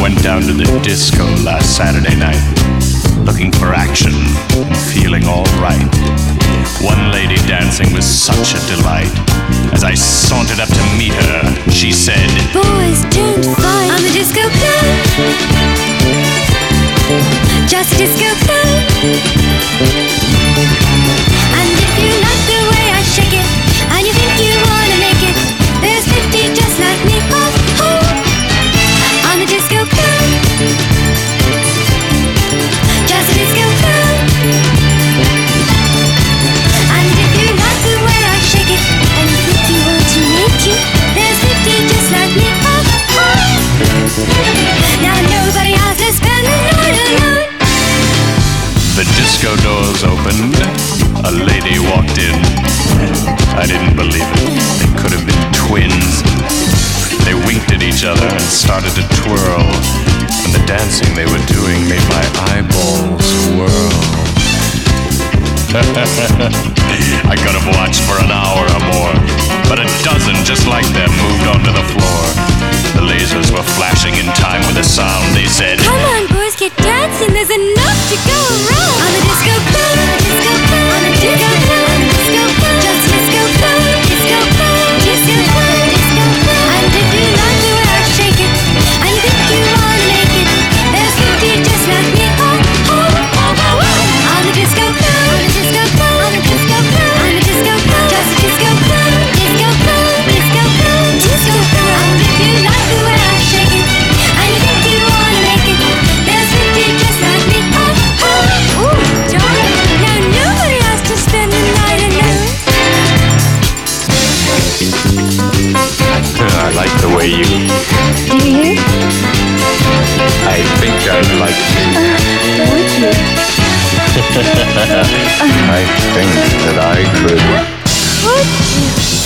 went down to the disco last Saturday night, looking for action and feeling all right. One lady dancing was such a delight. As I sauntered up to meet her, she said, "Boys don't fight on the disco floor. Just a disco floor. And if you like the way I shake it, and you think you wanna make it, there's 50 just like me, on the disco floor. Just a disco floor. And if you like the way I shake it, and you think you want to make it, there's 50 just like me, Now nobody has to spend the night alone. The disco doors opened, a lady walked in. I didn't believe it. They could have been twins. They winked at each other and started to twirl, and the dancing they were doing made my eyeballs whirl. I could have watched for an hour or more, but a dozen just like them moved onto the floor. The lasers were flashing in time with the sound. They said, "Come on, boys, get dancing. There's enough to go around. On the disco floor, disco floor, on the disco floor, disco floor, just disco floor, disco floor, disco floor, disco floor. And if you like the way I shake it, and you think you wanna make it, there's 50 just like me, on the disco floor, on the disco floor, on the disco floor, on the disco floor, just disco floor, disco floor, disco floor, disco floor. And if you like the way I shake it, and you think you wanna make it, there's 50 just like me, Ooh, darling, now nobody has to spend the night alone. I like the way you... Do you hear? I think I'd like to... Would you? I think that I could... Would you?